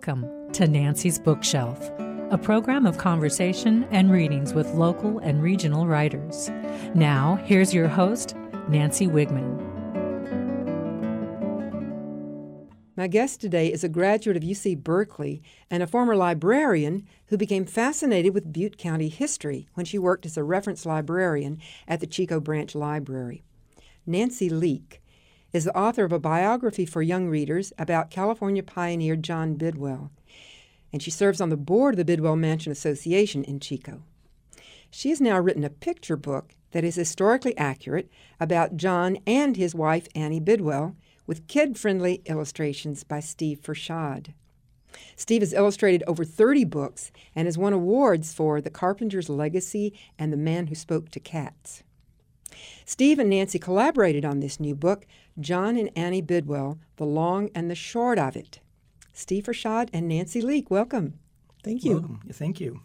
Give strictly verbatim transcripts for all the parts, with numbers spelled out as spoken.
Welcome to Nancy's Bookshelf, a program of conversation and readings with local and regional writers. Now, here's your host, Nancy Wigman. My guest today is a graduate of U C Berkeley and a former librarian who became fascinated with Butte County history when she worked as a reference librarian at the Chico Branch Library. Nancy Leake is the author of a biography for young readers about California pioneer John Bidwell, and she serves on the board of the Bidwell Mansion Association in Chico. She has now written a picture book that is historically accurate about John and his wife Annie Bidwell, with kid-friendly illustrations by Steve Fershad. Steve has illustrated over thirty books and has won awards for The Carpenter's Legacy and The Man Who Spoke to Cats. Steve and Nancy collaborated on this new book, John and Annie Bidwell, The Long and the Short of It. Steve Fershad and Nancy Leake, welcome. Thank you. Welcome. Thank you.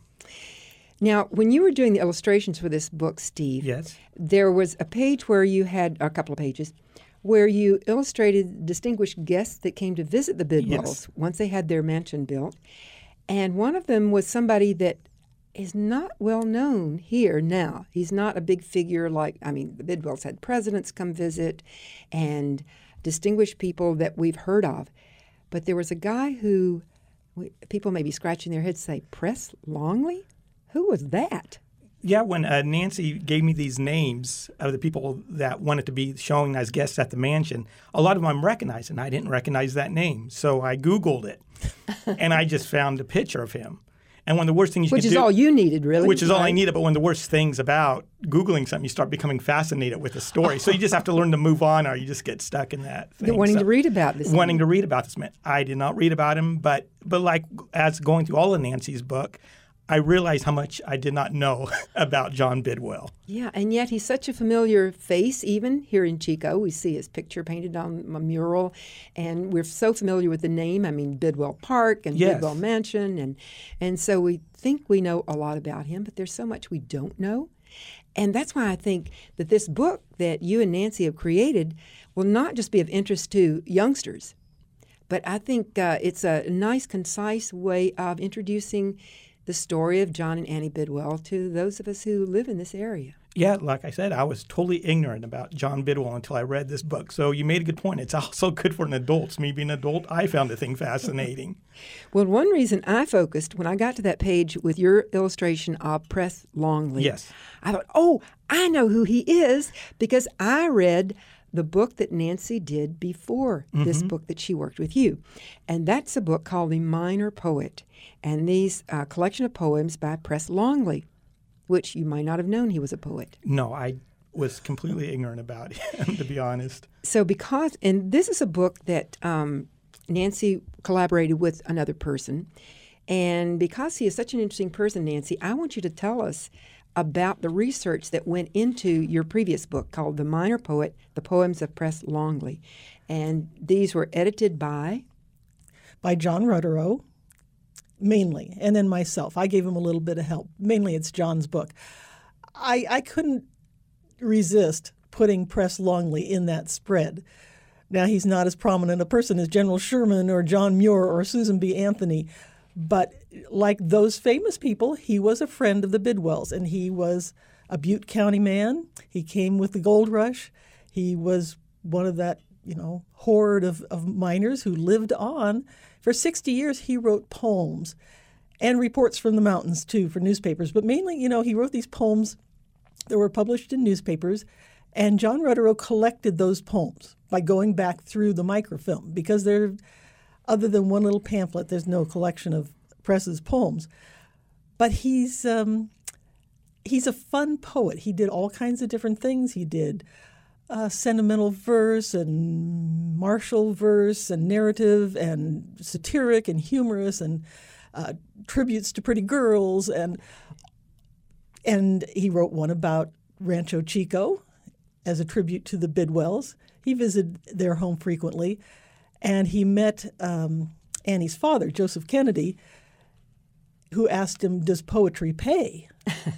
Now, when you were doing the illustrations for this book, Steve, Yes. there was a page where you had, a couple of pages, where you illustrated distinguished guests that came to visit the Bidwells Yes. once they had their mansion built. And one of them was somebody that is not well known here now. He's not a big figure like, I mean, the Bidwells had presidents come visit and distinguished people that we've heard of. But there was a guy who, we, people may be scratching their heads, say, Press Longley? Who was that? Yeah, when uh, Nancy gave me these names of the people that wanted to be showing as guests at the mansion, a lot of them I recognized, and I didn't recognize that name. So I Googled it, and I just found a picture of him. And one of the worst things you Which can is do, all you needed, really. Which is all I right? needed, but one of the worst things about Googling something, you start becoming fascinated with the story. So you just have to learn to move on, or you just get stuck in that thing. You're wanting so, to read about this. Wanting man. to read about this man. I did not read about him, but but like as going through all of Nancy's book, I realized how much I did not know about John Bidwell. Yeah, and yet he's such a familiar face, even here in Chico. We see his picture painted on a mural, and we're so familiar with the name. I mean, Bidwell Park and Yes. Bidwell Mansion, and and so we think we know a lot about him, but there's so much we don't know. And that's why I think that this book that you and Nancy have created will not just be of interest to youngsters, but I think uh, it's a nice, concise way of introducing the story of John and Annie Bidwell to those of us who live in this area. Yeah, like I said, I was totally ignorant about John Bidwell until I read this book. So you made a good point. It's also good for an adult. Me being an adult, I found the thing fascinating. Well, one reason I focused when I got to that page with your illustration of Press Longley, Yes. I thought, oh, I know who he is because I read the book that Nancy did before this book that she worked with you. And that's a book called The Minor Poet, and these uh, collection of poems by Press Longley, which you might not have known he was a poet. No, I was completely ignorant about him, to be honest. So because, and this is a book that um, Nancy collaborated with another person, and because he is such an interesting person, Nancy, I want you to tell us about the research that went into your previous book called The Minor Poet, The Poems of Press Longley. And these were edited by? By John Rutterow, mainly, and then myself. I gave him a little bit of help. Mainly it's John's book. I, I couldn't resist putting Press Longley in that spread. Now, he's not as prominent a person as General Sherman or John Muir or Susan B. Anthony, but like those famous people, he was a friend of the Bidwells, and he was a Butte County man. He came with the gold rush. He was one of that, you know, horde of, of miners who lived on. For sixty years, he wrote poems and reports from the mountains, too, for newspapers. But mainly, you know, he wrote these poems that were published in newspapers, and John Rutterow collected those poems by going back through the microfilm, because they're, other than one little pamphlet, there's no collection of Press's poems. But he's um, he's a fun poet. He did all kinds of different things. He did uh, sentimental verse and martial verse and narrative and satiric and humorous and uh, tributes to pretty girls. And and he wrote one about Rancho Chico as a tribute to the Bidwells. He visited their home frequently. And he met um, Annie's father, Joseph Kennedy, who asked him, does poetry pay?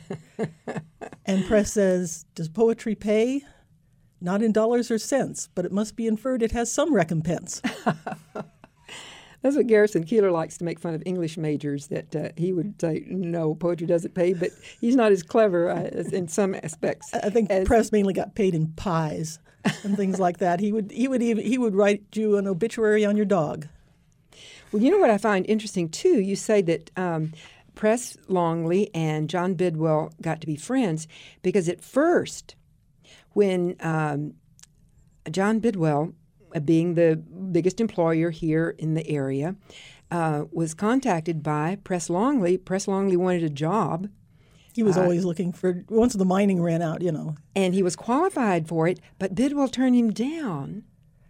And Press says, does poetry pay? Not in dollars or cents, but it must be inferred it has some recompense. That's what Garrison Keillor likes to make fun of English majors, that uh, he would say, no, poetry doesn't pay, but he's not as clever uh, as in some aspects. I think as, Press mainly got paid in pies and things like that. He would he would even he would write you an obituary on your dog. Well, you know what I find interesting, too? You say that um, Press Longley and John Bidwell got to be friends because at first, when um, John Bidwell, being the biggest employer here in the area, uh, was contacted by Press Longley. Press Longley wanted a job. He was uh, always looking for, once the mining ran out, you know. And he was qualified for it, but Bidwell turned him down.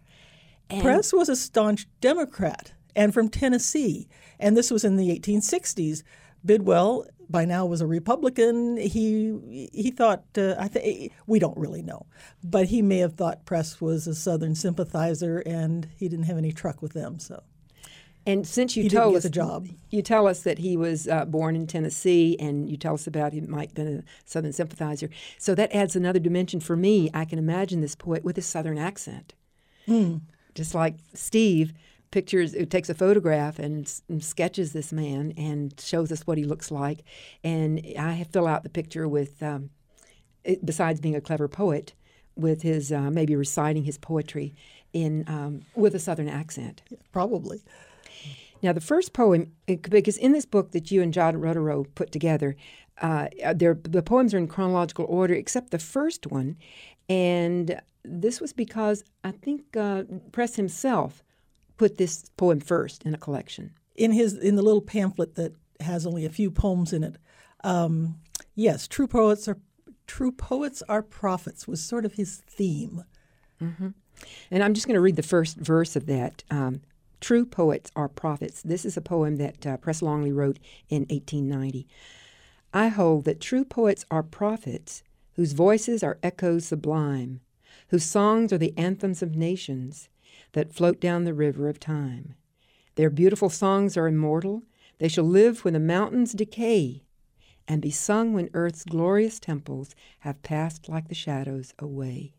And Press was a staunch Democrat and from Tennessee, and this was in the eighteen sixties. Bidwell, by now, was a Republican. He he thought, uh, I think we don't really know, but he may have thought Press was a Southern sympathizer, and he didn't have any truck with them. So, and since you he didn't told get us the job, you tell us that he was uh, born in Tennessee, and you tell us about he might have been a Southern sympathizer. So that adds another dimension for me. I can imagine this poet with a Southern accent, mm. just like Steve. Pictures, it takes a photograph and, and sketches this man and shows us what he looks like. And I fill out the picture with, um, it, besides being a clever poet, with his uh, maybe reciting his poetry in um, with a Southern accent. Yeah, probably. Now, the first poem, because in this book that you and John Rotero put together, uh, the poems are in chronological order except the first one. And this was because I think uh, Press himself put this poem first in a collection. In his in the little pamphlet that has only a few poems in it, um, yes, true poets are true poets are prophets was sort of his theme. Mm-hmm. And I'm just going to read the first verse of that. Um, true poets are prophets. This is a poem that uh, Press Longley wrote in eighteen ninety. I hold that true poets are prophets whose voices are echoes sublime, whose songs are the anthems of nations that float down the river of time. Their beautiful songs are immortal. They shall live when the mountains decay and be sung when earth's glorious temples have passed like the shadows away.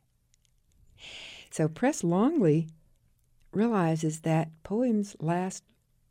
So Press Longley realizes that poems last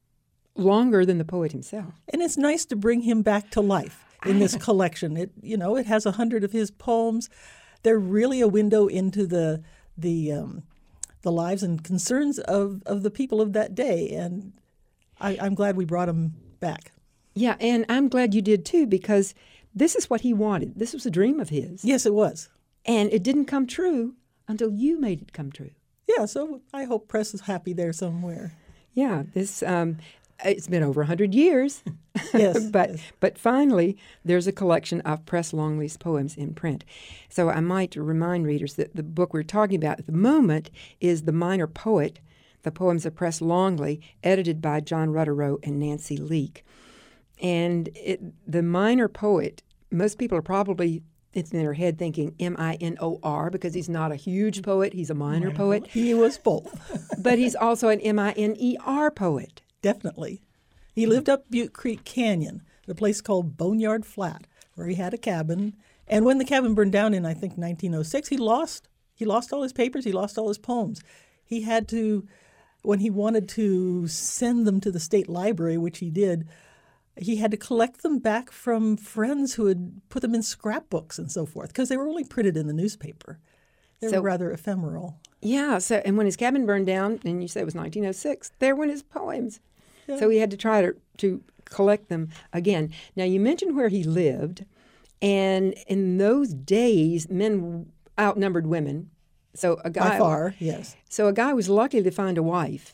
longer than the poet himself. And it's nice to bring him back to life in this collection. It you know, it has a hundred of his poems. They're really a window into the the um, the lives and concerns of, of the people of that day, and I, I'm glad we brought him back. Yeah, and I'm glad you did too, because this is what he wanted. This was a dream of his. Yes, it was. And it didn't come true until you made it come true. Yeah, so I hope Press is happy there somewhere. Yeah, this um, it's been over one hundred years. Yes. but yes. but finally, there's a collection of Press Longley's poems in print. So I might remind readers that the book we're talking about at the moment is The Minor Poet, the poems of Press Longley, edited by John Rotero and Nancy Leake. And it, the Minor Poet, most people are probably, it's in their head thinking M I N O R, because he's not a huge poet, he's a minor, minor poet. poet. He was both. But he's also an M I N E R poet. Definitely. He lived up Butte Creek Canyon at a place called Boneyard Flat, where he had a cabin. And when the cabin burned down in, I think, nineteen oh six, he lost he lost all his papers, he lost all his poems. He had to, when he wanted to send them to the state library, which he did, he had to collect them back from friends who had put them in scrapbooks and so forth, because they were only printed in the newspaper. They so, were rather ephemeral. Yeah, so and when his cabin burned down, and you said it was nineteen oh six, there went his poems. Yeah. So he had to try to, to collect them again. Now, you mentioned where he lived, and in those days, men outnumbered women. So a guy, By far, yes. So a guy was lucky to find a wife.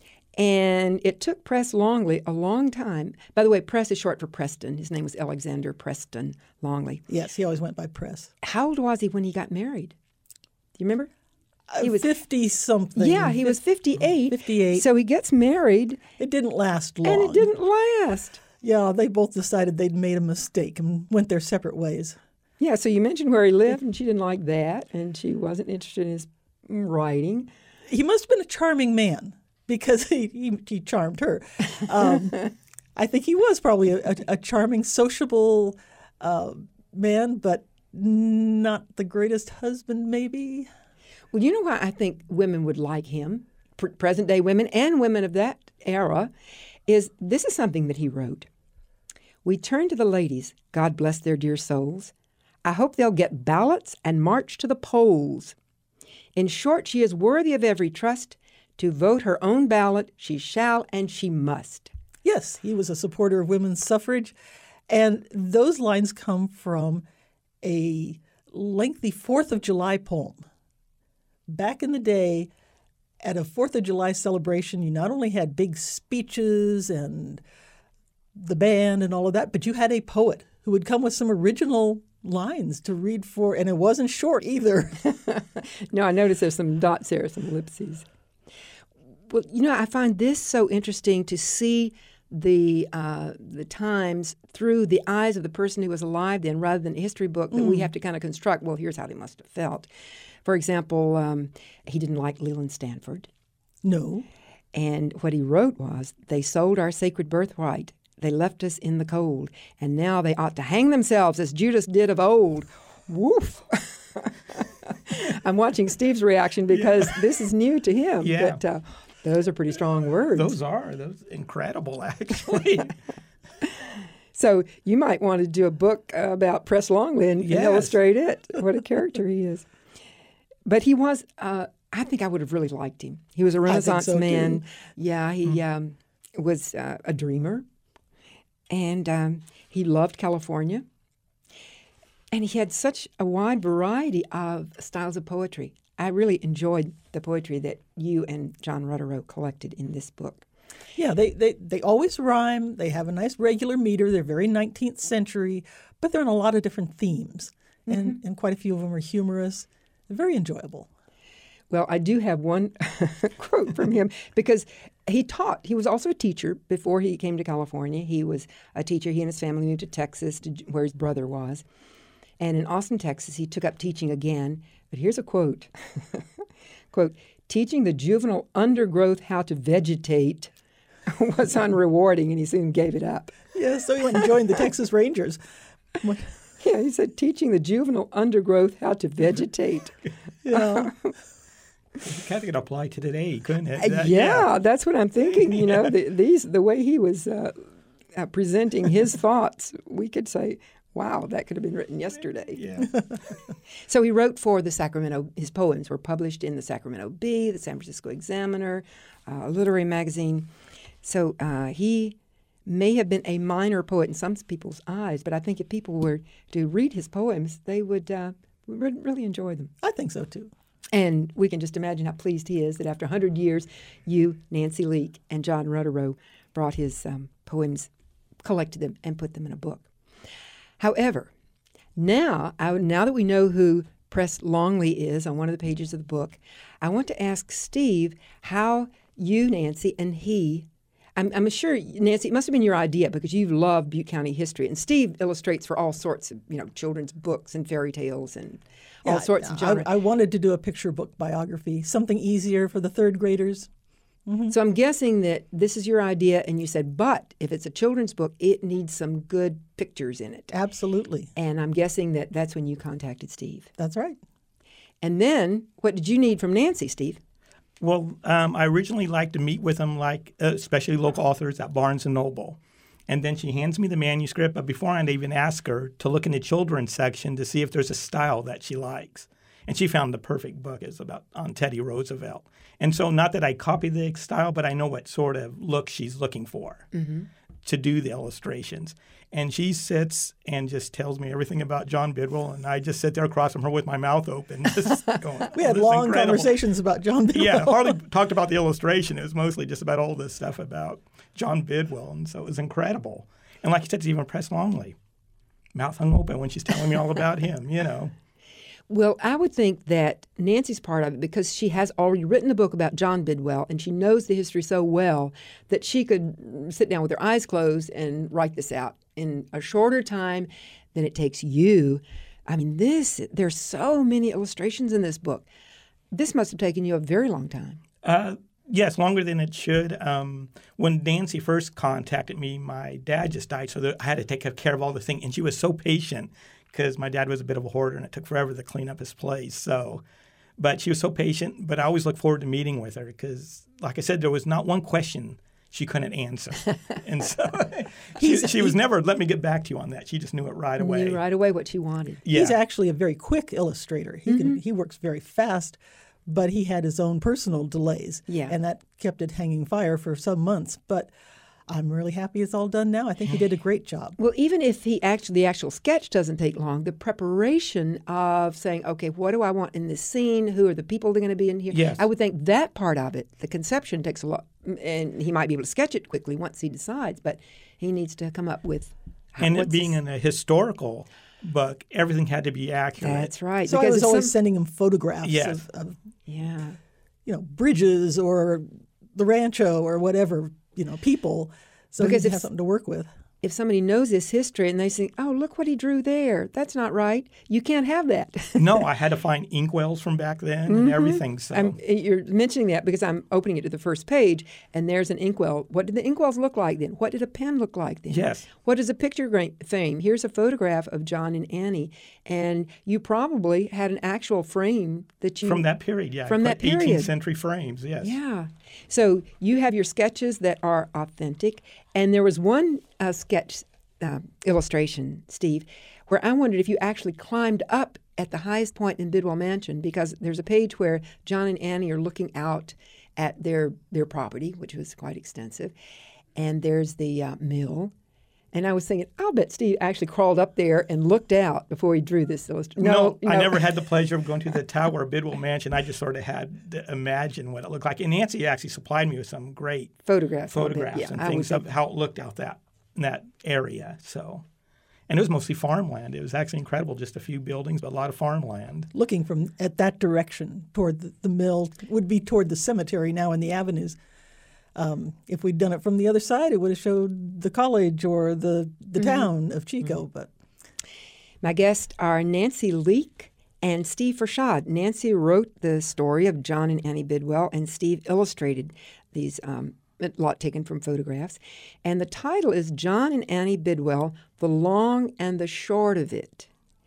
And it took Press Longley a long time. By the way, Press is short for Preston. His name was Alexander Preston Longley. Yes, he always went by Press. How old was he when he got married? Do you remember? Uh, he was fifty-something. Yeah, he was fifty-eight. fifty-eight. So he gets married. It didn't last long. And it didn't last. Yeah, they both decided they'd made a mistake and went their separate ways. Yeah, so you mentioned where he lived, and she didn't like that, and she wasn't interested in his writing. He must have been a charming man, because he, he, he charmed her. Um, I think he was probably a, a, a charming, sociable uh, man, but not the greatest husband, maybe. Well, you know why I think women would like him? pr- present-day women and women of that era, is this is something that he wrote. We turn to the ladies, God bless their dear souls. I hope they'll get ballots and march to the polls. In short, she is worthy of every trust. To vote her own ballot, she shall and she must. Yes, he was a supporter of women's suffrage. And those lines come from a lengthy Fourth of July poem. Back in the day, at a Fourth of July celebration, you not only had big speeches and the band and all of that, but you had a poet who would come with some original lines to read for, and it wasn't short either. No, I noticed there's some dots there, some ellipses. Well, you know, I find this so interesting to see the uh, the times through the eyes of the person who was alive then, rather than a history book that mm. we have to kind of construct. Well, here's how they must have felt. For example, um, he didn't like Leland Stanford. No. And what he wrote was, they sold our sacred birthright. They left us in the cold. And now they ought to hang themselves as Judas did of old. Woof. I'm watching Steve's reaction because yeah. this is new to him. Yeah. But, uh, those are pretty strong words. Those are. Those incredible, actually. So you might want to do a book uh, about Press Longley and, yes. and illustrate it. What a character he is. But he was, uh, I think I would have really liked him. He was a Renaissance so man. Too. Yeah, he mm. um, was uh, a dreamer. And um, he loved California. And he had such a wide variety of styles of poetry. I really enjoyed the poetry that you and John Rutterow collected in this book. Yeah, they, they, they always rhyme. They have a nice regular meter. They're very nineteenth century, but they're in a lot of different themes. Mm-hmm. And, and quite a few of them are humorous. They're very enjoyable. Well, I do have one quote from him because he taught. He was also a teacher before he came to California. He was a teacher. He and his family moved to Texas, to where his brother was. And in Austin, Texas, he took up teaching again. But here's a quote. Quote, teaching the juvenile undergrowth how to vegetate was unrewarding, and he soon gave it up. Yeah, so he went and joined the Texas Rangers. Yeah, he said, teaching the juvenile undergrowth how to vegetate. Yeah. Kind of could apply to today, couldn't it? Uh, That, yeah, yeah, that's what I'm thinking. You know, the, these the way he was uh, uh, presenting his thoughts, we could say, wow, that could have been written yesterday. Yeah. So he wrote for the Sacramento, his poems were published in the Sacramento Bee, the San Francisco Examiner, uh, a literary magazine. So uh, he may have been a minor poet in some people's eyes, but I think if people were to read his poems, they would uh, re- really enjoy them. I think so, too. And we can just imagine how pleased he is that after one hundred years, you, Nancy Leake, and John Rutterow brought his um, poems, collected them, and put them in a book. However, now, I, now that we know who Press Longley is on one of the pages of the book, I want to ask Steve how you, Nancy, and he, I'm, I'm sure, Nancy, it must have been your idea because you love Butte County history. And Steve illustrates for all sorts of, you know, children's books and fairy tales and all yeah, sorts of genres. I, I wanted to do a picture book biography, something easier for the third graders. Mm-hmm. So I'm guessing that this is your idea, and you said, but if it's a children's book, it needs some good pictures in it. Absolutely. And I'm guessing that that's when you contacted Steve. That's right. And then, what did you need from Nancy, Steve? Well, um, I originally liked to meet with them, like uh, especially local authors at Barnes and Noble. And then she hands me the manuscript, but before I'd even ask her to look in the children's section to see if there's a style that she likes. And she found the perfect book is about on Teddy Roosevelt. And so not that I copy the style, but I know what sort of look she's looking for mm-hmm. to do the illustrations. And she sits and just tells me everything about John Bidwell, and I just sit there across from her with my mouth open. Just going, we had oh, long incredible. conversations about John Bidwell. Yeah, hardly talked about the illustration. It was mostly just about all this stuff about John Bidwell, and so it was incredible. And like you said, it's even Press Longley. Mouth hung open when she's telling me all about him, you know. Well, I would think that Nancy's part of it because she has already written a book about John Bidwell and she knows the history so well that she could sit down with her eyes closed and write this out in a shorter time than it takes you. I mean, this, there's so many illustrations in this book. This must have taken you a very long time. Uh, yes, longer than it should. Um, when Nancy first contacted me, my dad just died, so I had to take care of all the things. And she was so patient because my dad was a bit of a hoarder and it took forever to clean up his place. So But she was so patient. But I always look forward to meeting with her because, like I said, there was not one question she couldn't answer. And so she, she was never, let me get back to you on that. She just knew it right away. Knew right away what she wanted. Yeah. He's actually a very quick illustrator. He Mm-hmm. can he works very fast, but he had his own personal delays. Yeah. And that kept it hanging fire for some months. But I'm really happy it's all done now. I think he did a great job. Well, even if he actually the actual sketch doesn't take long, the preparation of saying, okay, what do I want in this scene? Who are the people that are going to be in here? Yes. I would think that part of it, the conception, takes a lot, and he might be able to sketch it quickly once he decides, but he needs to come up with. How, And it what's being this- in a historical book, everything had to be accurate. That's right. So I because was if always some- sending him photographs Yes. of, of yeah. you know bridges or the rancho or whatever, you know, people. So Because he if has something to work with. If somebody knows this history and they say, oh, look what he drew there, that's not right. You can't have that. No, I had to find inkwells from back then and everything. So I'm, you're mentioning that because I'm opening it to the first page, and there's an inkwell. What did the inkwells look like then? What did a pen look like then? Yes. What is a picture gra- frame? Here's a photograph of John and Annie, and you probably had an actual frame that you from that period, yeah. From I that put eighteenth period. century frames, yes. Yeah. So you have your sketches that are authentic, and there was one uh, sketch uh, illustration, Steve, where I wondered if you actually climbed up at the highest point in Bidwell Mansion, because there's a page where John and Annie are looking out at their their property, which was quite extensive, and there's the uh, mill. And I was thinking, I'll bet Steve actually crawled up there and looked out before he drew this illustration. No, I never had the pleasure of going to the tower of Bidwell Mansion. I just sort of had to imagine what it looked like. And Nancy actually supplied me with some great photographs, of it. photographs Yeah, and I things would of how it looked out that in that area. So, and it was mostly farmland. It was actually incredible, just a few buildings, but a lot of farmland. Looking from at that direction toward the, the mill would be toward the cemetery now in the avenues. Um, if we'd done it from the other side, it would have showed the college or the the Mm-hmm. town of Chico. Mm-hmm. But My guests are Nancy Leake and Steve Fershad. Nancy wrote the story of John and Annie Bidwell, and Steve illustrated these, um, a lot taken from photographs. And the title is John and Annie Bidwell, The Long and the Short of It.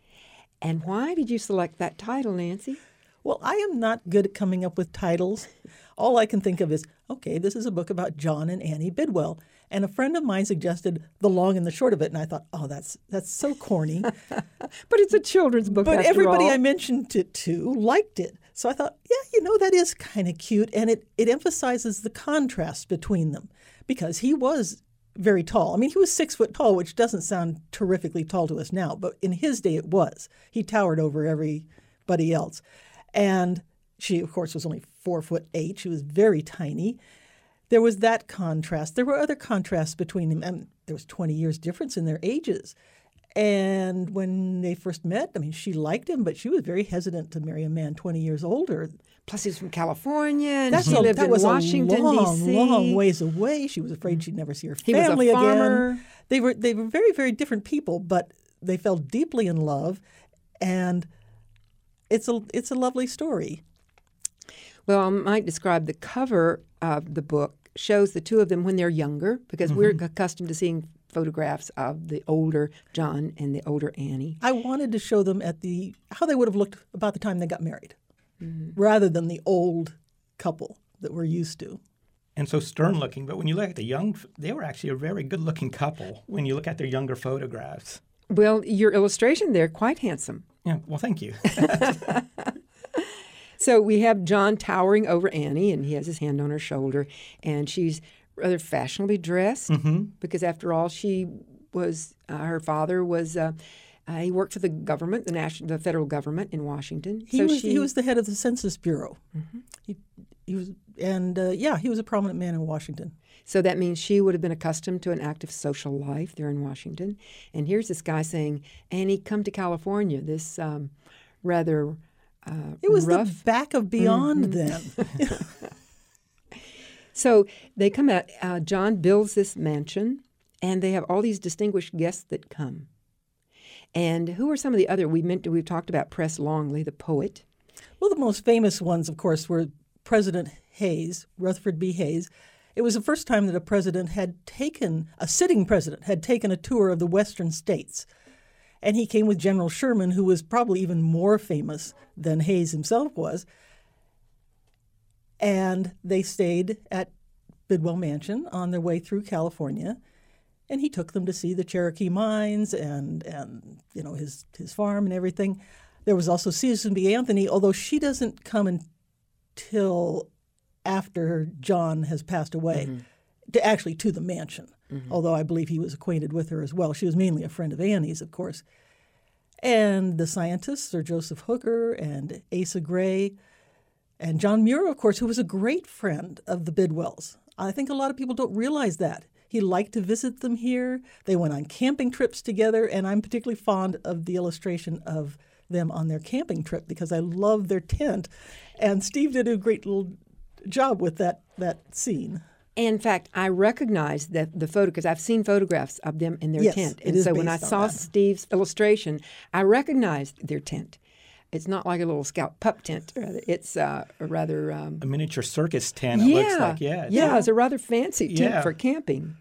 And why did you select that title, Nancy? well, I am not good at coming up with titles. All I can think of is, okay, this is a book about John and Annie Bidwell. And a friend of mine suggested The Long and the Short of It, and I thought, oh, that's that's so corny. But it's a children's book, But after everybody all. I mentioned it to liked it. So I thought, yeah, you know, that is kind of cute. And it, it emphasizes the contrast between them because he was very tall. I mean, he was six foot tall, which doesn't sound terrifically tall to us now, but in his day it was. He towered over everybody else. And she, of course, was only four foot eight. She was very tiny. There was that contrast. There were other contrasts between them. And there was twenty years difference in their ages. And when they first met, I mean, she liked him, but she was very hesitant to marry a man twenty years older. Plus, he's from California, and That's she a, lived that in was Washington, a long, D C long ways away. She was afraid she'd never see her He was a family farmer. again. They were they were very, very different people, but they fell deeply in love, and it's a it's a lovely story. Well, I might describe the cover of the book shows the two of them when they're younger, because we're accustomed to seeing photographs of the older John and the older Annie. I wanted to show them at the how they would have looked about the time they got married, rather than the old couple that we're used to. And so stern looking. But when you look at the young, they were actually a very good looking couple when you look at their younger photographs. Well, your illustration there, quite handsome. Yeah, well, thank you. So we have John towering over Annie, and he has his hand on her shoulder, and she's rather fashionably dressed, Mm-hmm. because after all, she was, uh, her father was, uh, uh, he worked for the government, the national, the federal government in Washington. He so was she, he was the head of the Census Bureau. He he was and uh, yeah, he was a prominent man in Washington. So that means she would have been accustomed to an active social life there in Washington. And here's this guy saying, Annie, come to California, this um, rather uh, It was rough. the back of beyond then. So they come out, uh, John builds this mansion, and they have all these distinguished guests that come. And who are some of the other, we meant to, we've talked about Press Longley, the poet. Well, the most famous ones, of course, were President Hayes, Rutherford B. Hayes. It was the first time that a president had taken, a sitting president had taken a tour of the western states. And he came with General Sherman, who was probably even more famous than Hayes himself was. And they stayed at Bidwell Mansion on their way through California. And he took them to see the Cherokee mines and, and you know, his, his farm and everything. There was also Susan B. Anthony, although she doesn't come until after John has passed away, mm-hmm. to actually to the mansion, mm-hmm. although I believe he was acquainted with her as well. She was mainly a friend of Annie's, of course. And the scientists, Sir Joseph Hooker and Asa Gray, and John Muir, of course, who was a great friend of the Bidwells. I think a lot of people don't realize that. He liked to visit them here. They went on camping trips together, and I'm particularly fond of the illustration of them on their camping trip because I love their tent. And Steve did a great little job with that, that scene. In fact, I recognized that the photo because I've seen photographs of them in their yes, tent. It And is so when I based on saw that. Steve's illustration, I recognized their tent. It's not like a little scout pup tent. Rather. It's uh, a rather... Um, A miniature circus tent, it yeah, looks like. Yeah, yeah, it's a rather fancy tent Yeah. for camping.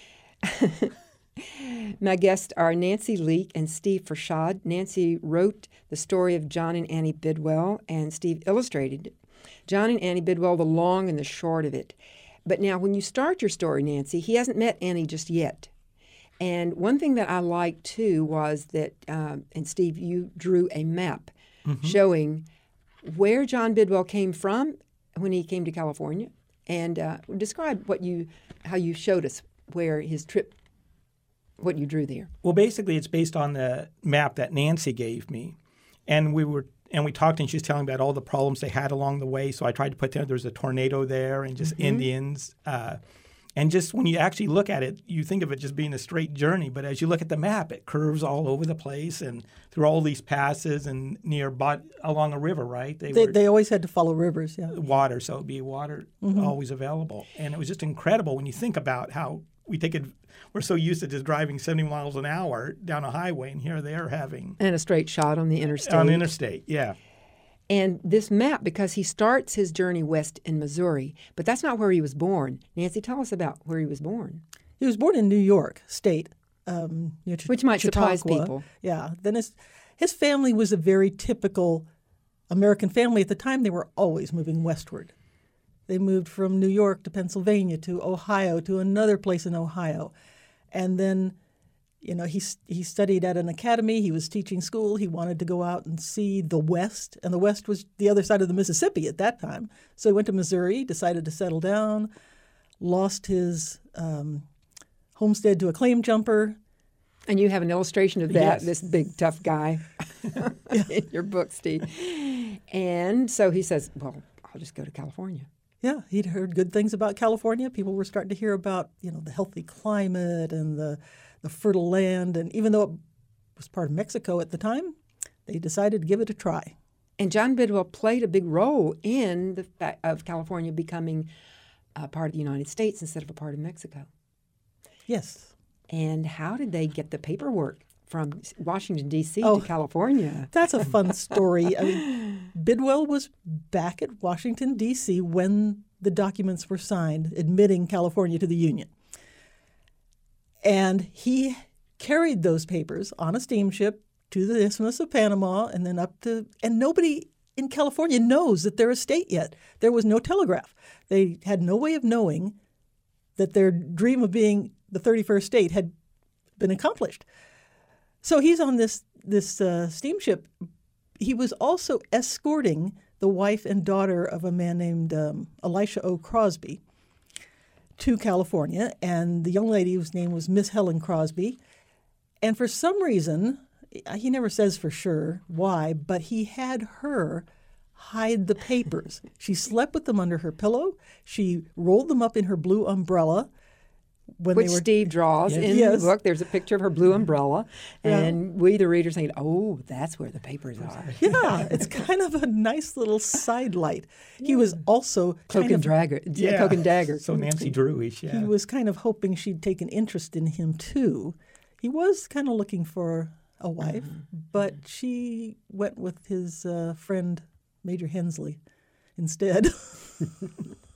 My guests are Nancy Leake and Steve Fershad. Nancy wrote the story of John and Annie Bidwell, and Steve illustrated it. John and Annie Bidwell, the long and the short of it. But now, when you start your story, Nancy, he hasn't met Annie just yet. And one thing that I liked, too, was that, um, and Steve, you drew a map mm-hmm. showing where John Bidwell came from when he came to California. And uh, describe what you, how you showed us where his trip, what you drew there. Well, basically, it's based on the map that Nancy gave me. And we were and we talked, and she was telling me about all the problems they had along the way. So I tried to put there, there was a tornado there and just mm-hmm. Indians. Uh, and just when you actually look at it, you think of it just being a straight journey. But as you look at the map, it curves all over the place and through all these passes and near but along a river, right? They, were, they always had to follow rivers, yeah. Water, so it would be water mm-hmm. always available. And it was just incredible when you think about how we take it. We're so used to just driving seventy miles an hour down a highway, and here they're having... And a straight shot on the interstate. On the interstate, yeah. And this map, because he starts his journey west in Missouri, but that's not where he was born. Nancy, tell us about where he was born. He was born in New York State. Um, near Ch- Which might Chautauqua. surprise people. Yeah. Then his, his family was a very typical American family. At the time, they were always moving westward. They moved from New York to Pennsylvania to Ohio to another place in Ohio. And then, you know, he he studied at an academy. He was teaching school. He wanted to go out and see the West. And the West was the other side of the Mississippi at that time. So he went to Missouri, decided to settle down, lost his um, homestead to a claim jumper. And you have an illustration of that, Yes. this big, tough guy in your book, Steve. And so he says, well, I'll just go to California. Yeah, he'd heard good things about California. People were starting to hear about, you know, the healthy climate and the, the fertile land. And even though it was part of Mexico at the time, they decided to give it a try. And John Bidwell played a big role in the fact of California becoming a part of the United States instead of a part of Mexico. Yes. And how did they get the paperwork from Washington, D C Oh, to California? That's a fun story. I mean, Bidwell was back at Washington, D C when the documents were signed admitting California to the Union. And he carried those papers on a steamship to the Isthmus of Panama and then up to, and nobody in California knows that they're a state yet. There was no telegraph. They had no way of knowing that their dream of being the thirty-first state had been accomplished. So he's on this this uh, steamship. He was also escorting the wife and daughter of a man named um, Elisha O. Crosby to California, and the young lady whose name was Miss Helen Crosby. And for some reason, he never says for sure why, but he had her hide the papers. She slept with them under her pillow. She rolled them up in her blue umbrella. When Which they were, Steve draws Yes. in Yes. the book. There's a picture of her blue umbrella. Yeah. And we, the readers, think, oh, that's where the papers are. Yeah, it's kind of a nice little sidelight. He was also Cloak kind and of, dagger. Yeah. Cloak and dagger. So Nancy Drewish, yeah. he was kind of hoping she'd take an interest in him too. He was kind of looking for a wife, Mm-hmm. but she went with his uh, friend Major Hensley instead.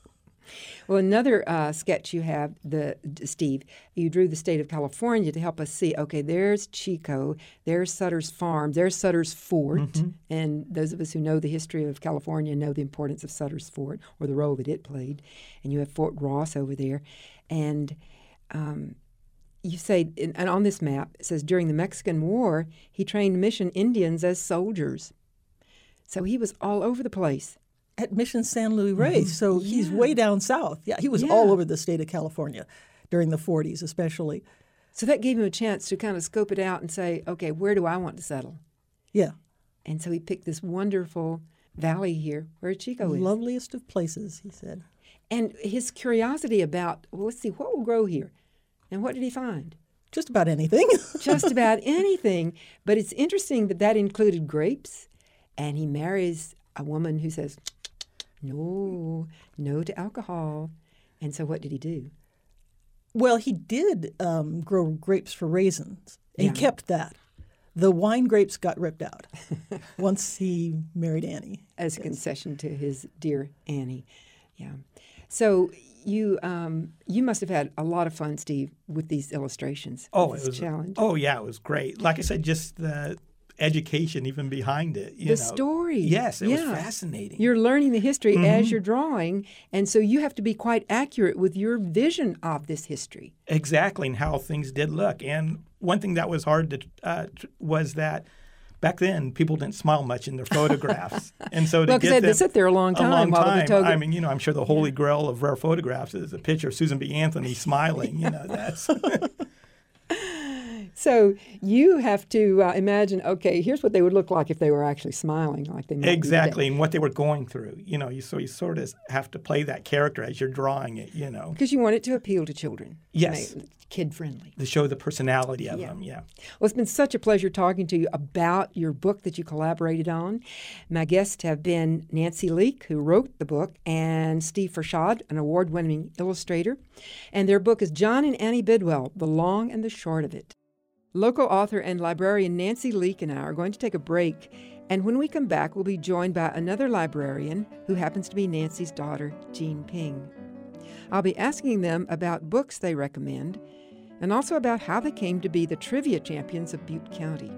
Well, another uh, sketch you have, the Steve, you drew the state of California to help us see, okay, there's Chico, there's Sutter's Farm, there's Sutter's Fort, mm-hmm. and those of us who know the history of California know the importance of Sutter's Fort or the role that it played. And you have Fort Ross over there. And um, you say, and on this map, it says, during the Mexican War, he trained Mission Indians as soldiers. So he was all over the place. At Mission San Luis Reyes, mm-hmm. so yeah. he's way down south. Yeah, he was yeah. all over the state of California during the forties especially. So that gave him a chance to kind of scope it out and say, okay, where do I want to settle? Yeah. And so he picked this wonderful valley here where Chico is. Loveliest of places, he said. And his curiosity about, well, let's see, what will grow here? And what did he find? Just about anything. Just about anything. But it's interesting that that included grapes, and he marries a woman who says, no, no to alcohol. And so what did he do? Well, he did um, grow grapes for raisins. He Yeah. kept that. The wine grapes got ripped out once he married Annie. As a Yes. concession to his dear Annie. Yeah. So you um, you must have had a lot of fun, Steve, with these illustrations. Oh, with it this was. challenge. Oh, yeah, it was great. Like I said, just the education even behind it. You the know. story. Yes, it was Yeah. fascinating. You're learning the history Mm-hmm. as you're drawing, and so you have to be quite accurate with your vision of this history. Exactly, and how things did look. And one thing that was hard to uh, tr- was that back then people didn't smile much in their photographs, and so to Well, 'cause get they had to them sit there a long time long while the time, photograph- I mean, you know, I'm sure the holy grail of rare photographs is a picture of Susan B. Anthony smiling. You know, that's So you have to uh, imagine, okay, here's what they would look like if they were actually smiling, like they might be exactly, today. and what they were going through. You know, you so you sort of have to play that character as you're drawing it. You know, Because you want it to appeal to children. Yes. Make it kid-friendly. to show the personality of Yeah. them. Yeah. Well, it's been such a pleasure talking to you about your book that you collaborated on. My guests have been Nancy Leake, who wrote the book, and Steve Fershad, an award-winning illustrator. And their book is John and Annie Bidwell, The Long and the Short of It. Local author and librarian Nancy Leake and I are going to take a break, and when we come back, we'll be joined by another librarian who happens to be Nancy's daughter, Jean Ping. I'll be asking them about books they recommend, and also about how they came to be the trivia champions of Butte County.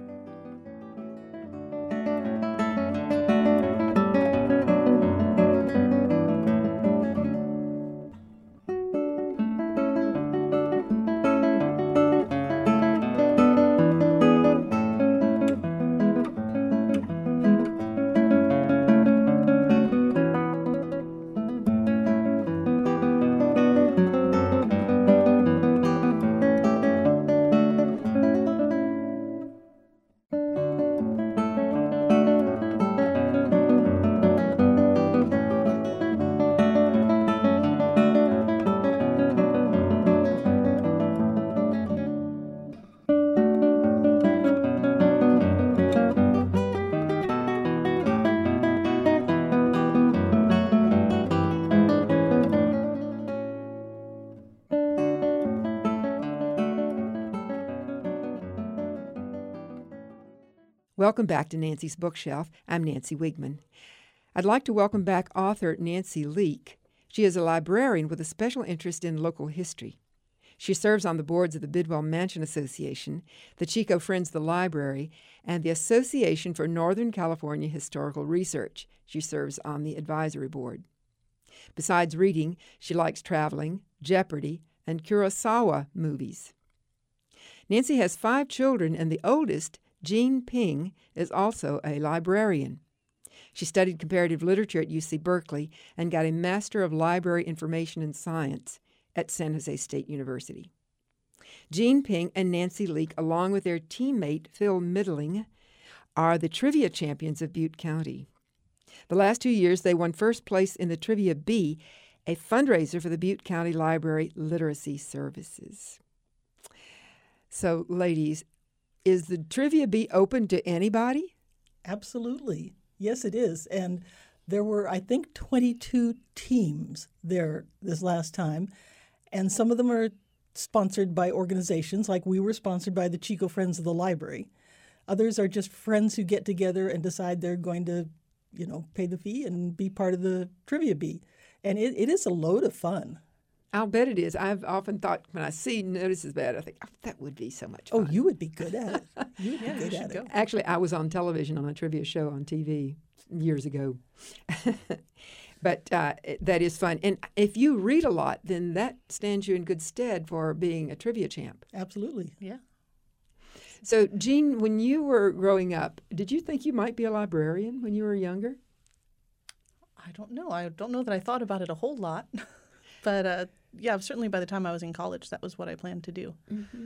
Welcome back to Nancy's Bookshelf. I'm Nancy Wigman. I'd like to welcome back author Nancy Leake. She is a librarian with a special interest in local history. She serves on the boards of the Bidwell Mansion Association, the Chico Friends of the Library, and the Association for Northern California Historical Research. She serves on the advisory board. Besides reading, she likes traveling, Jeopardy, and Kurosawa movies. Nancy has five children, and the oldest, Jean Ping, is also a librarian. She studied comparative literature at U C Berkeley and got a Master of Library Information and Science at San Jose State University. Jean Ping and Nancy Leake, along with their teammate Phil Middling, are the trivia champions of Butte County. The last two years, they won first place in the Trivia Bee, a fundraiser for the Butte County Library Literacy Services. So, ladies, is the Trivia Bee open to anybody? Absolutely. Yes, it is. And there were, I think, twenty-two teams there this last time. And some of them are sponsored by organizations, like we were sponsored by the Chico Friends of the Library. Others are just friends who get together and decide they're going to, you know, pay the fee and be part of the Trivia Bee. And it, it is a load of fun. I'll bet it is. I've often thought when I see notices bad, I think, oh, that would be so much Oh, fun. you would be good at it. You would Yeah, be you good should at go. it. Actually, I was on television on a trivia show on T V years ago. But uh, it- that is fun. And if you read a lot, then that stands you in good stead for being a trivia champ. Absolutely. Yeah. So, Jean, when you were growing up, did you think you might be a librarian when you were younger? I don't know. I don't know that I thought about it a whole lot. But uh, yeah, certainly by the time I was in college, that was what I planned to do.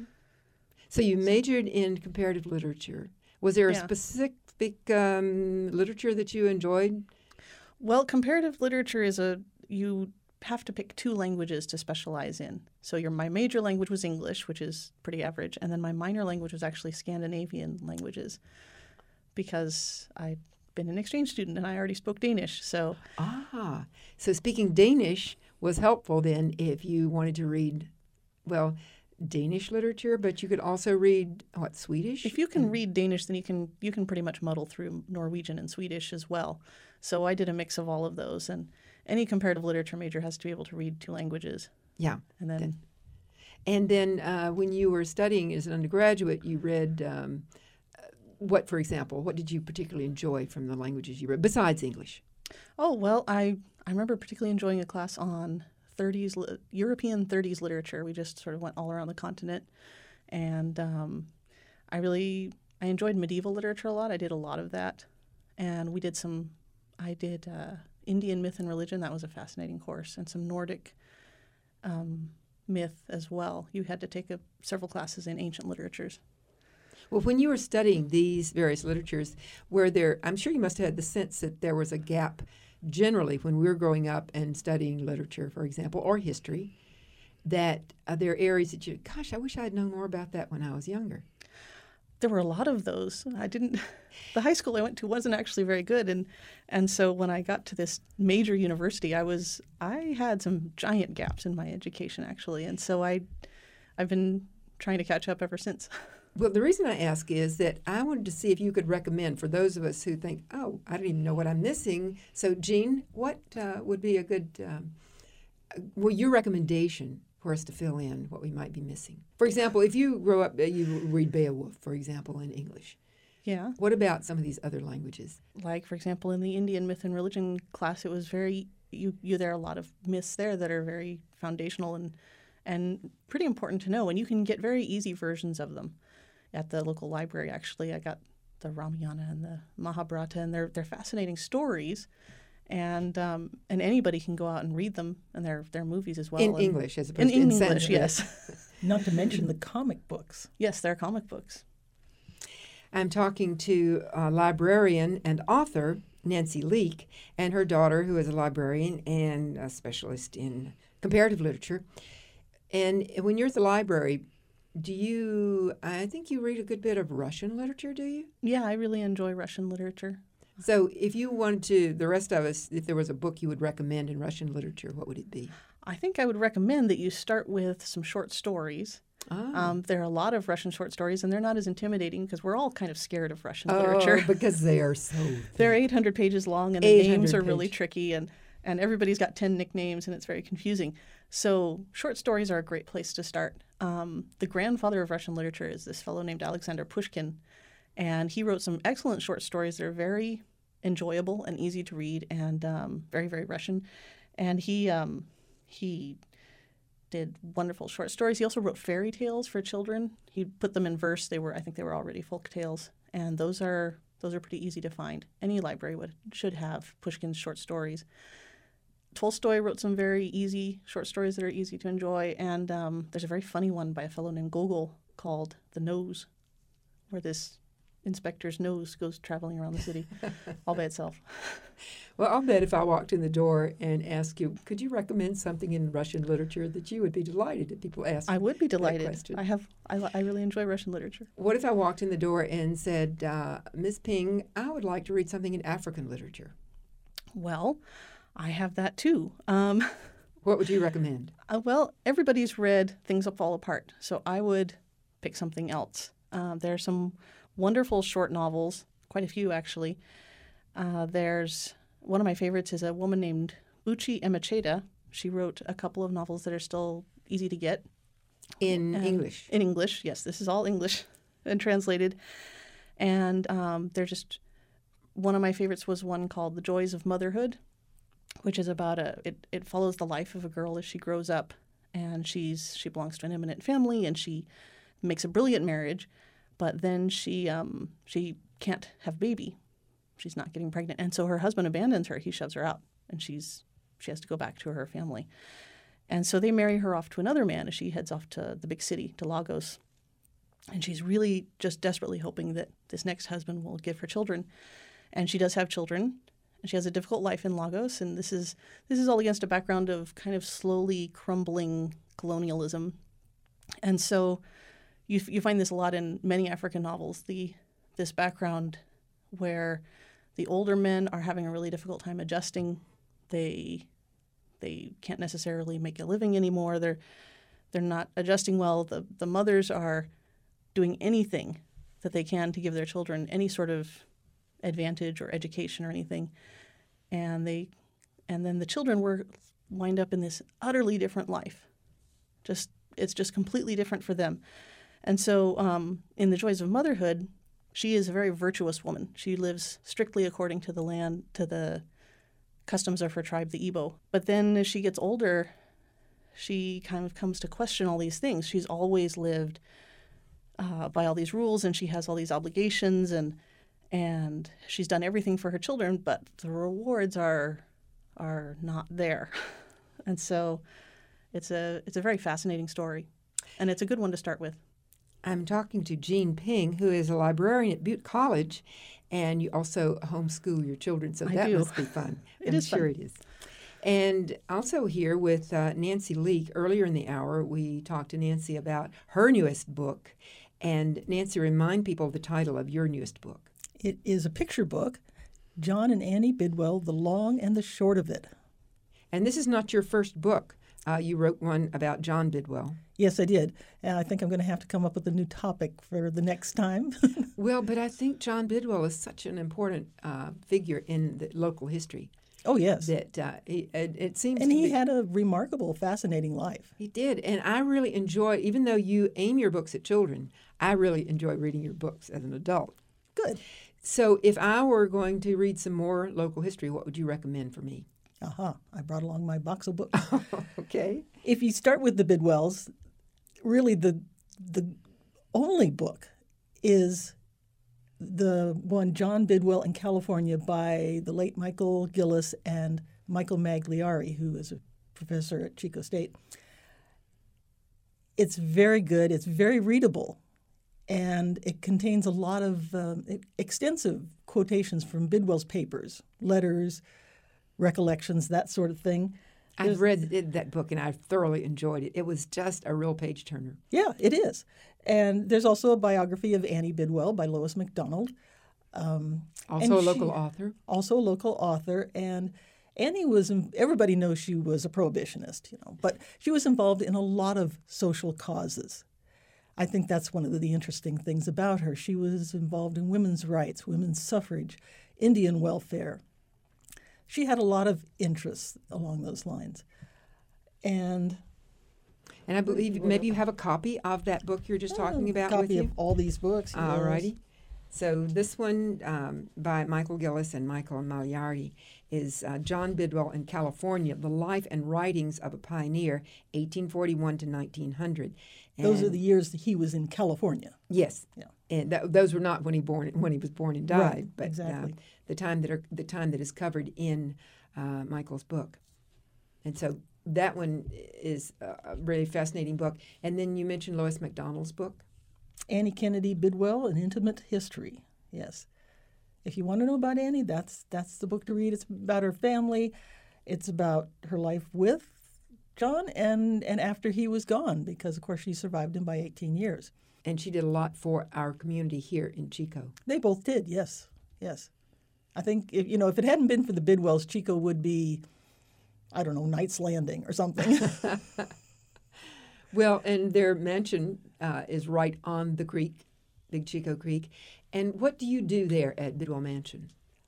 So you majored in comparative literature. Was there a Yeah. specific um, literature that you enjoyed? Well, comparative literature is a, you have to pick two languages to specialize in. So your my major language was English, which is pretty average, and then my minor language was actually Scandinavian languages because I'd been an exchange student and I already spoke Danish. So Ah, so speaking Danish was helpful then if you wanted to read, well, Danish literature, but you could also read, what, Swedish? if you can read Danish, then you can you can pretty much muddle through Norwegian and Swedish as well. So I did a mix of all of those, and any comparative literature major has to be able to read two languages. Yeah. And then And then uh, when you were studying as an undergraduate, you read, um, uh, what, for example, what did you particularly enjoy from the languages you read, besides English? Oh, well, I, I remember particularly enjoying a class on thirties li- European thirties literature. We just sort of went all around the continent. And um, I really, I enjoyed medieval literature a lot. I did a lot of that. And we did some, I did uh, Indian myth and religion. That was a fascinating course. And some Nordic um, myth as well. You had to take a, several classes in ancient literatures. Well, when you were studying these various literatures, were there, I'm sure you must have had the sense that there was a gap generally when we were growing up and studying literature, for example, or history, that uh, there are areas that you, gosh, I wish I had known more about that when I was younger. There were a lot of those. I didn't. The high school I went to wasn't actually very good, and and so when I got to this major university, I was I had some giant gaps in my education actually, and so I, I've been trying to catch up ever since. Well, the reason I ask is that I wanted to see if you could recommend for those of us who think, oh, I don't even know what I'm missing. So, Jean, what uh, would be a good, um, well, your recommendation for us to fill in what we might be missing? For example, if you grow up, uh, you read Beowulf, for example, in English. Yeah, What about some of these other languages? like for example, in the Indian myth and religion class, it was very you. you there are a lot of myths there that are very foundational and and pretty important to know, and you can get very easy versions of them at the local library. Actually, I got the Ramayana and the Mahabharata, and they're they're fascinating stories, and um, and anybody can go out and read them, and they're they're movies as well. In and- English, as In, opposed to in in English, Sanskrit. yes, Not to mention the comic books. yes, they're comic books. I'm talking to a librarian and author, Nancy Leake, and her daughter, who is a librarian and a specialist in comparative literature. And when you're at the library, do you, I think you read a good bit of Russian literature, do you? Yeah, I really enjoy Russian literature. So if you wanted to, the rest of us, if there was a book you would recommend in Russian literature, what would it be? I think I would recommend that you start with some short stories. Ah. Um, there are a lot of Russian short stories, and they're not as intimidating because we're all kind of scared of Russian Oh, literature. because they are so They're eight hundred pages long, and the eight hundred names are really page. tricky, and, and everybody's got ten nicknames, and it's very confusing. So short stories are a great place to start. Um, the grandfather of Russian literature is this fellow named Alexander Pushkin, and he wrote some excellent short stories. They're very enjoyable and easy to read, and um, very, very Russian. And he um, he did wonderful short stories. He also wrote fairy tales for children. He put them in verse. They were, I think, they were already folk tales, and those are those are pretty easy to find. Any library would should have Pushkin's short stories. Tolstoy wrote some very easy short stories that are easy to enjoy, and um, there's a very funny one by a fellow named Gogol called "The Nose," where this inspector's nose goes traveling around the city all by itself. Well, I'll bet if I walked in the door and asked you, could you recommend something in Russian literature, that you would be delighted if people asked. I would be delighted. question. I have I, li- I really enjoy Russian literature. What if I walked in the door and said, uh, Miss Ping, I would like to read something in African literature? Well, I have that too. Um, What would you recommend? Uh, well, everybody's read Things That Fall Apart, so I would pick something else. Uh, there are some wonderful short novels, quite a few actually. Uh, there's one of my favorites is a woman named Uchi Emecheta. She wrote a couple of novels that are still easy to get. In And- English. In English, yes. This is all English and translated. And um, they're just, one of my favorites was one called The Joys of Motherhood, which is about a, it, it follows the life of a girl as she grows up. And she's she belongs to an eminent family, and she makes a brilliant marriage, but then she um, she can't have baby. She's not getting pregnant. And so her husband abandons her. He shoves her out, and she's she has to go back to her family. And so they marry her off to another man as she heads off to the big city, to Lagos. And she's really just desperately hoping that this next husband will give her children. And she does have children. And she has a difficult life in Lagos. And this is this is all against a background of kind of slowly crumbling colonialism. And so you you find this a lot in many African novels, the this background where the older men are having a really difficult time adjusting. They they can't necessarily make a living anymore. They're they're not adjusting well. The the mothers are doing anything that they can to give their children any sort of advantage or education or anything. And they and then the children were wind up in this utterly different life. Just it's just completely different for them. And so um, in The Joys of Motherhood, she is a very virtuous woman. She lives strictly according to the land, to the customs of her tribe, the Igbo. But then as she gets older, she kind of comes to question all these things. She's always lived uh, by all these rules, and she has all these obligations, and and she's done everything for her children, but the rewards are are not there. And so it's a it's a very fascinating story, and it's a good one to start with. I'm talking to Jean Ping, who is a librarian at Butte College, and you also homeschool your children, so I that do. must be fun. It I'm is sure fun. it is. And also here with uh, Nancy Leake. Earlier in the hour, we talked to Nancy about her newest book. And Nancy, remind people of the title of your newest book. It is a picture book, John and Annie Bidwell, The Long and the Short of It. And this is not your first book. Uh, you wrote one about John Bidwell. Yes, I did. And I think I'm going to have to come up with a new topic for the next time. Well, but I think John Bidwell is such an important uh, figure in the local history Oh, yes. that uh, he, it, it seems And to he be, had a remarkable, fascinating life. He did, and I really enjoy, even though you aim your books at children, I really enjoy reading your books as an adult. Good. So if I were going to read some more local history, what would you recommend for me? Aha, I brought along my box of books. Okay. If you start with the Bidwells, really the the only book is the one John Bidwell in California by the late Michael Gillis and Michael Magliari, who is a professor at Chico State. It's very good. It's very readable, and it contains a lot of um, extensive quotations from Bidwell's papers, letters, recollections, that sort of thing. I've read it- that book, and I thoroughly enjoyed it. It was just a real page-turner. Yeah, it is. And there's also a biography of Annie Bidwell by Lois MacDonald. Also And a local she- author. Also a local author. And Annie was, everybody knows she was a prohibitionist, you know, but she was involved in a lot of social causes. I think that's one of the, the interesting things about her. She was involved in women's rights, women's suffrage, Indian welfare. She had a lot of interests along those lines. And And I believe maybe you have a copy of that book you're just talking a about copy with you. of all these books. All yes. righty. So this one um, by Michael Gillis and Michael Magliari is uh, John Bidwell in California, The Life and Writings of a Pioneer, eighteen forty-one to nineteen hundred. Those are And- the years that he was in California. Yes. Yeah. And th- those were not when he born when he was born and died, Right, but exactly. uh, the time that are the time that is covered in uh, Michael's book. And so that one is a really fascinating book. And then you mentioned Lois MacDonald's book. Annie Kennedy Bidwell, An Intimate History. Yes. If you want to know about Annie, that's that's the book to read. It's about her family. It's about her life with John and, and after he was gone, because, of course, she survived him by eighteen years. And she did a lot for our community here in Chico. They both did, yes, yes. I think, if, you know, if it hadn't been for the Bidwells, Chico would be, I don't know, Knight's Landing or something. Well, and their mansion uh, is right on the creek, Big Chico Creek. And what do you do there at Bidwell Mansion?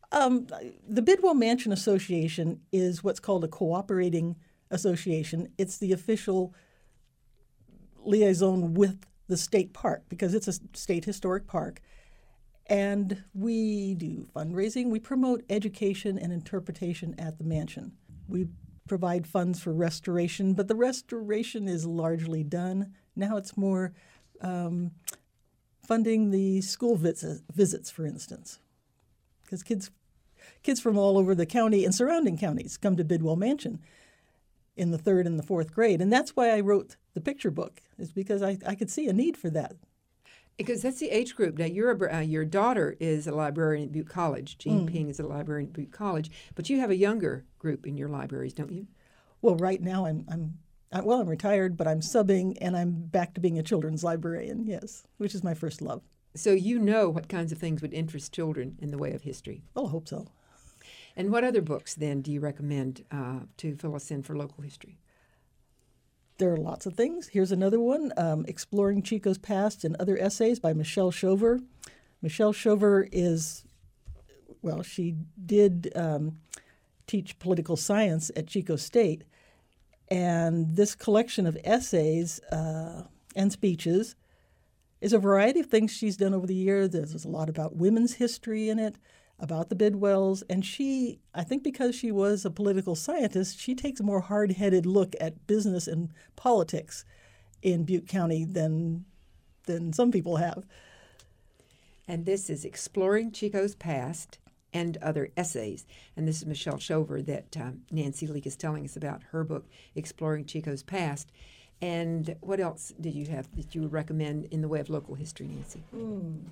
Um, the Bidwell Mansion Association is what's called a cooperating association. It's the official liaison with the state park because it's a state historic park. And we do fundraising. We promote education and interpretation at the mansion. We provide funds for restoration, but the restoration is largely done. Now it's more um, funding the school visits, visits for instance, because kids, kids from all over the county and surrounding counties come to Bidwell Mansion in the third and the fourth grade. And that's why I wrote the picture book, is because I, I could see a need for that. Because that's the age group. Now, you're a, uh, your daughter is a librarian at Butte College. Jean Mm. Ping is a librarian at Butte College. But you have a younger group in your libraries, don't you? Well, right now I'm I'm I, well I'm retired, but I'm subbing and I'm back to being a children's librarian. Yes, which is my first love. So you know what kinds of things would interest children in the way of history. Well, I hope so. And what other books, then, do you recommend uh, to fill us in for local history? There are lots of things. Here's another one, um, Exploring Chico's Past and Other Essays by Michelle Shover. Michelle Shover is, well, she did um, teach political science at Chico State. And this collection of essays uh, and speeches is a variety of things she's done over the years. There's a lot about women's history in it, about the Bidwells, and she, I think because she was a political scientist, she takes a more hard-headed look at business and politics in Butte County than than some people have. And this is Exploring Chico's Past and Other Essays. And this is Michelle Shover that um, Nancy Leake is telling us about her book, Exploring Chico's Past. And what else did you have that you would recommend in the way of local history, Nancy? Mm.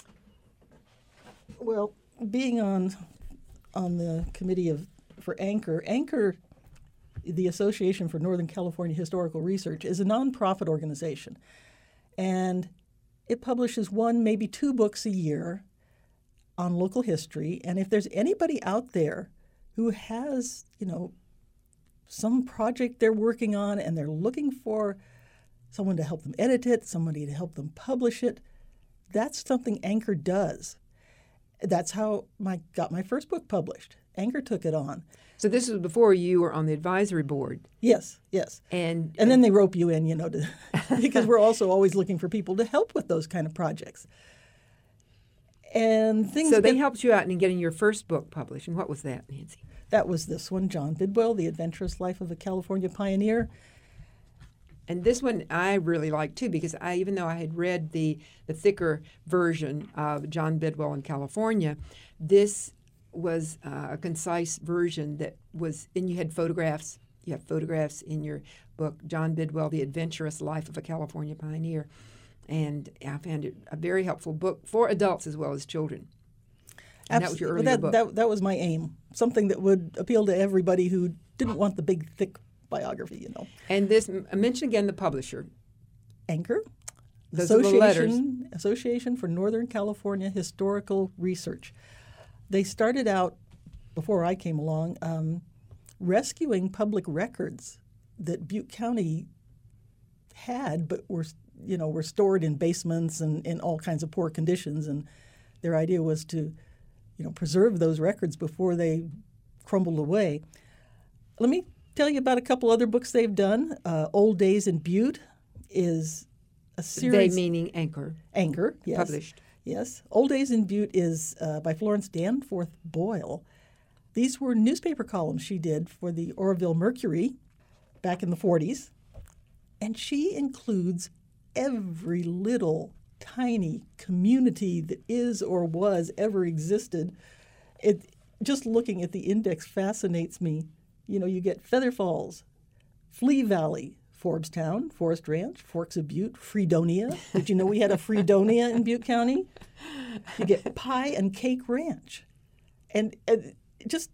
Well, being on on the committee of for Anchor, Anchor, the Association for Northern California Historical Research, is a nonprofit organization, and it publishes one, maybe two books a year on local history. And if there's anybody out there who has, you know, some project they're working on and they're looking for someone to help them edit it, somebody to help them publish it, that's something Anchor does. That's how I got my first book published. Anchor took it on. So this was before you were on the advisory board. Yes, yes. And and then they rope you in, you know, to, because we're also always looking for people to help with those kind of projects. And things so they get, helped you out in getting your first book published. And what was that, Nancy? That was this one, John Bidwell, The Adventurous Life of a California Pioneer. And this one I really liked too, because I, even though I had read the, the thicker version of John Bidwell in California, this was uh, a concise version that was, and you had photographs. You have photographs in your book, John Bidwell, The Adventurous Life of a California Pioneer. And I found it a very helpful book for adults as well as children. And that was your earlier well, that, book. That, that was my aim, something that would appeal to everybody who didn't want the big, thick biography, you know. And this, mention again the publisher. Anchor, Those are the letters. Association, Association for Northern California Historical Research. They started out, before I came along, um, rescuing public records that Butte County had, but were, you know, were stored in basements and in all kinds of poor conditions. And their idea was to, you know, preserve those records before they crumbled away. Let me tell you about a couple other books they've done. Uh, Old Days in Butte is a series. They meaning Anchor. Anchor, yes. Published. Yes. Old Days in Butte is uh, by Florence Danforth Boyle. These were newspaper columns she did for the Oroville Mercury back in the forties. And she includes every little tiny community that is or was ever existed. It, just looking at the index fascinates me. You know, you get Feather Falls, Flea Valley, Forbstown, Forest Ranch, Forks of Butte, Fredonia. Did you know we had a Fredonia in Butte County? You get Pie and Cake Ranch. And, and just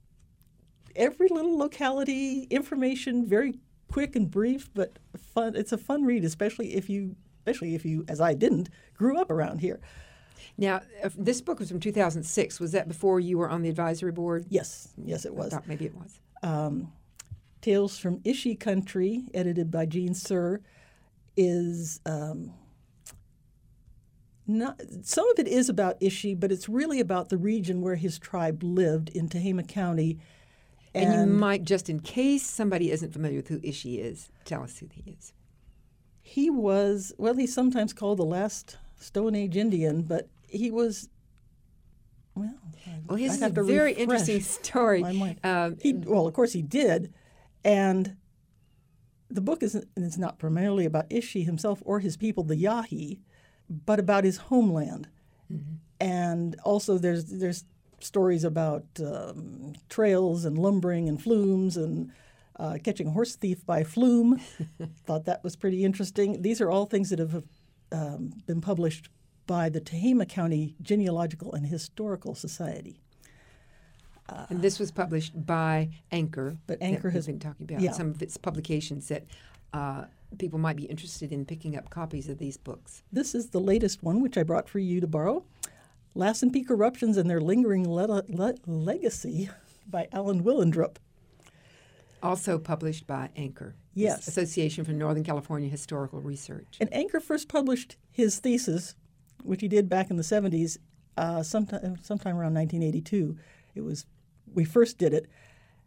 every little locality information, very quick and brief, but fun. It's a fun read, especially if you, especially if you, as I didn't, grew up around here. Now, uh, this book was from two thousand six. Was that before you were on the advisory board? Yes, yes, it was. I thought maybe it was. Um, Tales from Ishii Country, edited by Gene Sir, is um, not, some of it is about Ishi, but it's really about the region where his tribe lived in Tehama County. And, and you might, just in case somebody isn't familiar with who Ishi is, tell us who he is. He was, well, he's sometimes called the last Stone Age Indian, but he was, well, well, his I'd is have a to very refresh interesting story. my mind. Um, He, well, of course he did. And the book isn't, it's not primarily about Ishi himself or his people, the Yahi, but about his homeland. Mm-hmm. And also there's there's stories about um, trails and lumbering and flumes and uh, catching a horse thief by flume. Thought that was pretty interesting. These are all things that have um, been published by the Tehama County Genealogical and Historical Society. Uh, and this was published by Anchor. But Anchor has been talking about yeah. some of its publications that uh, people might be interested in picking up copies of these books. This is the latest one, which I brought for you to borrow. Lassen Peak Eruptions and Their Lingering Le- Le- Legacy by Alan Willendrup. Also published by Anchor. Yes. Association for Northern California Historical Research. And Anchor first published his thesis, which he did back in the seventies, uh, sometime, sometime around nineteen eighty-two. It was, we first did it,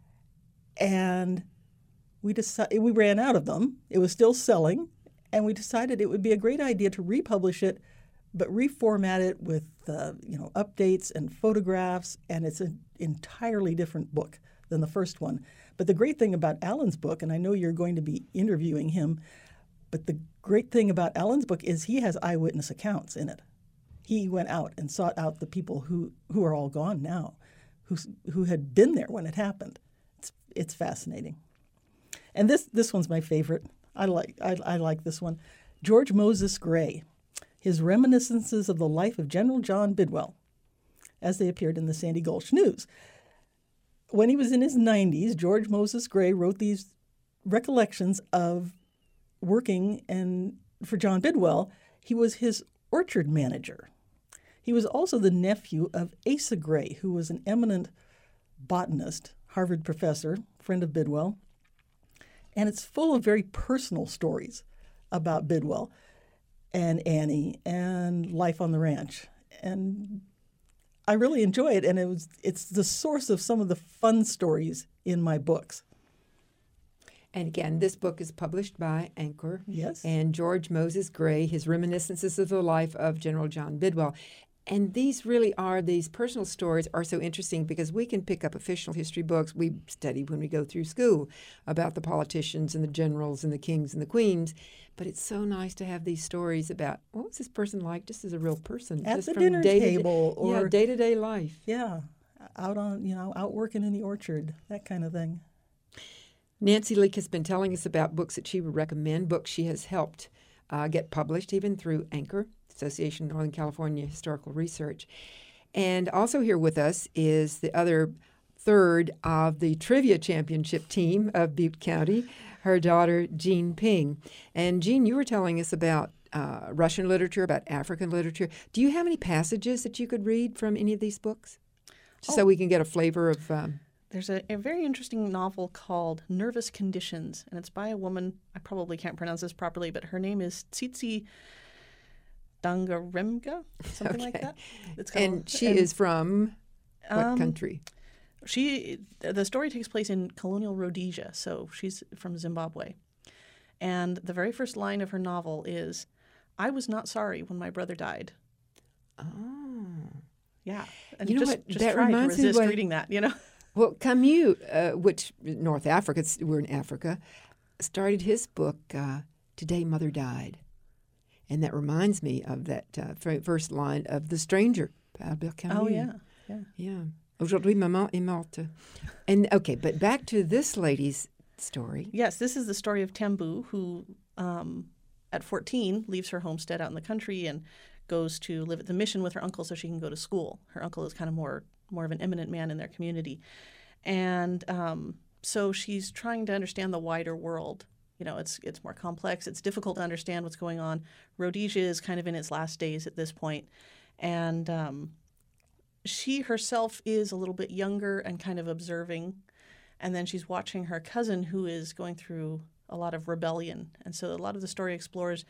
and we decided, we ran out of them. It was still selling, and we decided it would be a great idea to republish it, but reformat it with uh, you know updates and photographs, and it's an entirely different book than the first one. But the great thing about Alan's book, and I know you're going to be interviewing him, but the great thing about Alan's book is he has eyewitness accounts in it. He went out and sought out the people who, who are all gone now, who who had been there when it happened. It's it's fascinating. And this this one's my favorite. I like I, I like this one. George Moses Gray, His Reminiscences of the Life of General John Bidwell, as they appeared in the Sandy Gulch News. When he was in his nineties, George Moses Gray wrote these recollections of working and for John Bidwell. He was his orchard manager. He was also the nephew of Asa Gray, who was an eminent botanist, Harvard professor, friend of Bidwell. And it's full of very personal stories about Bidwell and Annie and life on the ranch. And I really enjoy it, and it was it's the source of some of the fun stories in my books. And again, this book is published by Anchor. Yes. And George Moses Gray, His Reminiscences of the Life of General John Bidwell. And these really are, these personal stories are so interesting because we can pick up official history books we study when we go through school about the politicians and the generals and the kings and the queens. But it's so nice to have these stories about, what was this person like just as a real person? At just the from dinner day table to, yeah, or day-to-day life. Yeah, out on, you know, out working in the orchard, that kind of thing. Nancy Leake has been telling us about books that she would recommend, books she has helped uh, get published, even through Anchor, Association of Northern California Historical Research. And also here with us is the other third of the trivia championship team of Butte County, her daughter, Jean Ping. And Jean, you were telling us about uh, Russian literature, about African literature. Do you have any passages that you could read from any of these books? Just oh. so we can get a flavor of... Um, There's a, a very interesting novel called Nervous Conditions, and it's by a woman, I probably can't pronounce this properly, but her name is Tsitsi Dangaremga, something okay. like that. It's called, and she and, is from what um, country? She the story takes place in colonial Rhodesia, so she's from Zimbabwe. And the very first line of her novel is, "I was not sorry when my brother died." Oh, yeah. And you know just, what? just that try reminds to me resist what, reading that. You know. Well, Camus, uh, which North Africa, we're in Africa, started his book uh, "Today Mother Died," and that reminds me of that uh, first line of "The Stranger." Albert Camus. Oh yeah, yeah, yeah. Aujourd'hui, maman est morte. And okay, but back to this lady's story. Yes, this is the story of Tembu, who um, at fourteen leaves her homestead out in the country and goes to live at the mission with her uncle so she can go to school. Her uncle is kind of more more of an eminent man in their community. And um, so she's trying to understand the wider world. You know, it's it's more complex. It's difficult to understand what's going on. Rhodesia is kind of in its last days at this point. And um, she herself is a little bit younger and kind of observing. And then she's watching her cousin who is going through a lot of rebellion. And so a lot of the story explores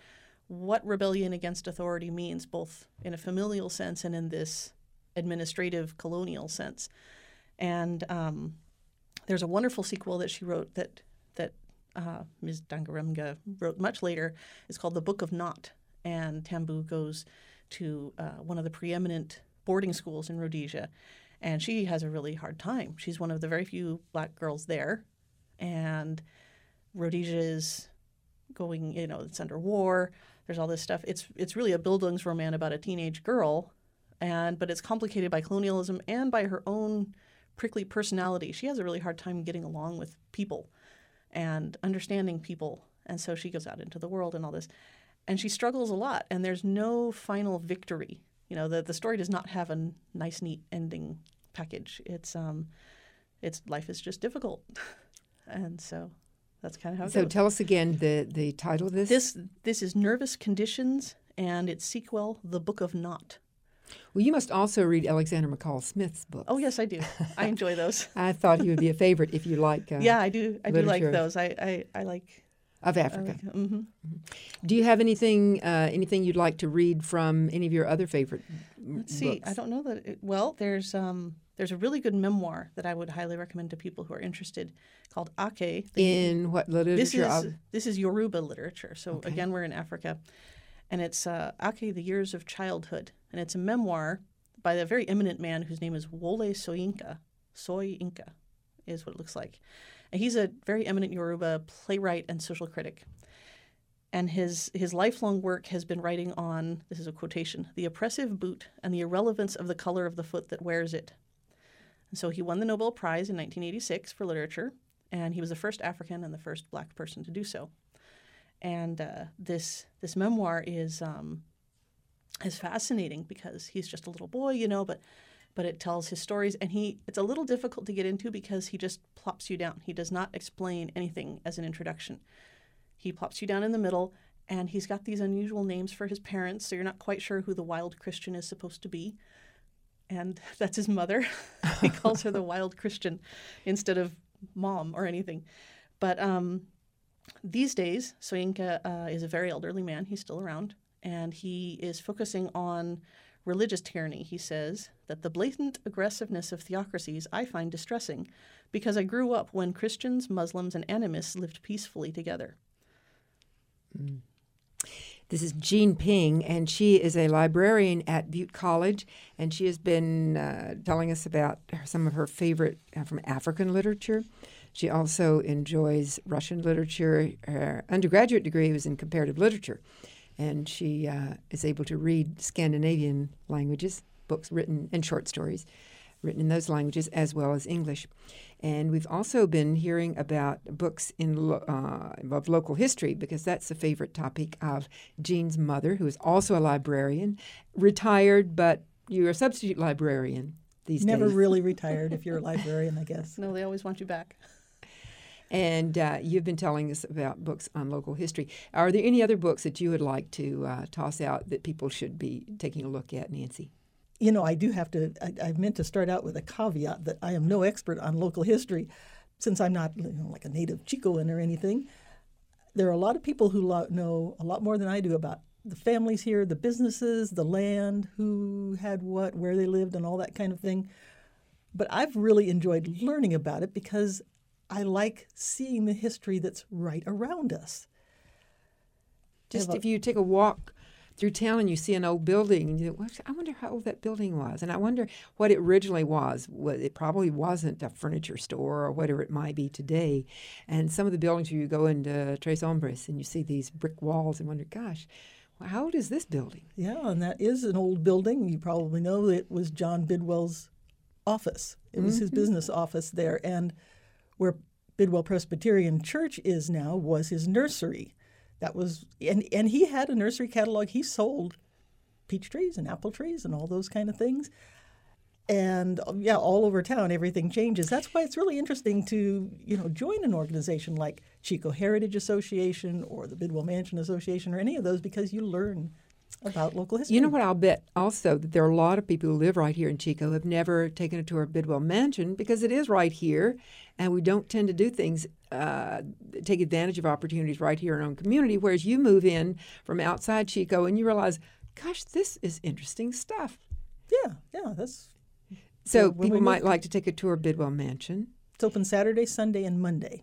what rebellion against authority means, both in a familial sense and in this administrative colonial sense. And um, there's a wonderful sequel that she wrote that that uh, Miz Dangarembga wrote much later. It's called The Book of Naught. And Tambu goes to uh, one of the preeminent boarding schools in Rhodesia, and she has a really hard time. She's one of the very few black girls there, and Rhodesia is going, you know, it's under war. There's all this stuff. It's it's really a Bildungsroman about a teenage girl, and but it's complicated by colonialism and by her own prickly personality. She has a really hard time getting along with people and understanding people, and so she goes out into the world and all this. And she struggles a lot, and there's no final victory. You know, the the story does not have a nice, neat ending package. It's um, it's life is just difficult, and so that's kind of how it So goes. tell us again the, the title of this. This this is Nervous Conditions, and its sequel, The Book of Naught. Well, you must also read Alexander McCall Smith's books. Oh yes, I do. I enjoy those. I thought he would be a favorite if you like. Uh, Yeah, I do. I do like literature. those. I I, I like. Of I Africa. like mm-hmm. Do you have anything uh, anything you'd like to read from any of your other favorite m- Let's see. books? I don't know that. It, well, there's um there's a really good memoir that I would highly recommend to people who are interested, called Ake. The- In what literature? This is of, this is Yoruba literature. So Okay. again, we're in Africa, and it's uh, Ake: The Years of Childhood, and it's a memoir by a very eminent man whose name is Wole Soyinka. Soyinka is what it looks like, and he's a very eminent Yoruba playwright and social critic. And his his lifelong work has been writing on, this is a quotation, the oppressive boot and the irrelevance of the color of the foot that wears it. And so he won the Nobel Prize in nineteen eighty-six for literature, and he was the first African and the first black person to do so. And uh, this this memoir is um, is fascinating because he's just a little boy, you know, but but it tells his stories, and he it's a little difficult to get into because he just plops you down. He does not explain anything as an introduction. He plops you down in the middle, and he's got these unusual names for his parents, so you're not quite sure who the wild Christian is supposed to be. And that's his mother. He calls her the wild Christian instead of mom or anything. But um, these days, Soyinka uh, is a very elderly man. He's still around, and he is focusing on religious tyranny. He says that the blatant aggressiveness of theocracies I find distressing because I grew up when Christians, Muslims, and animists lived peacefully together. This is Jean Ping, and she is a librarian at Butte College, and she has been uh, telling us about her, some of her favorite uh, from African literature. She also enjoys Russian literature. Her undergraduate degree was in comparative literature, and she uh, is able to read Scandinavian languages, books written, and short stories written in those languages, as well as English. And we've also been hearing about books in lo- uh, of local history, because that's a favorite topic of Jean's mother, who is also a librarian, retired, but you're a substitute librarian these Never days. really retired if you're a librarian, I guess. No, they always want you back. And uh, you've been telling us about books on local history. Are there any other books that you would like to uh, toss out that people should be taking a look at, Nancy? You know, I do have to, I, I meant to start out with a caveat that I am no expert on local history, since I'm not, you know, like a native Chicoan or anything. There are a lot of people who lo- know a lot more than I do about the families here, the businesses, the land, who had what, where they lived, and all that kind of thing. But I've really enjoyed learning about it because I like seeing the history that's right around us. Just Have a- if you take a walk through town and you see an old building, and you think, well, I wonder how old that building was, and I wonder what it originally was. Well, it probably wasn't a furniture store or whatever it might be today. And some of the buildings, you go into Tres Hombres and you see these brick walls and wonder, gosh, well, how old is this building? Yeah, and that is an old building. You probably know it was John Bidwell's office. It was his business office there. And where Bidwell Presbyterian Church is now was his nursery. That was, and, and he had a nursery catalog. He sold peach trees and apple trees and all those kind of things. And yeah, all over town, everything changes. That's why it's really interesting to, you know, join an organization like Chico Heritage Association or the Bidwell Mansion Association or any of those, because you learn about local history. You know what? I'll bet also that there are a lot of people who live right here in Chico who have never taken a tour of Bidwell Mansion because it is right here, and we don't tend to do things, uh, take advantage of opportunities right here in our own community, whereas you move in from outside Chico and you realize, gosh, this is interesting stuff. Yeah, yeah, that's... So when we people might moved- like to take a tour of Bidwell Mansion. It's open Saturday, Sunday, and Monday.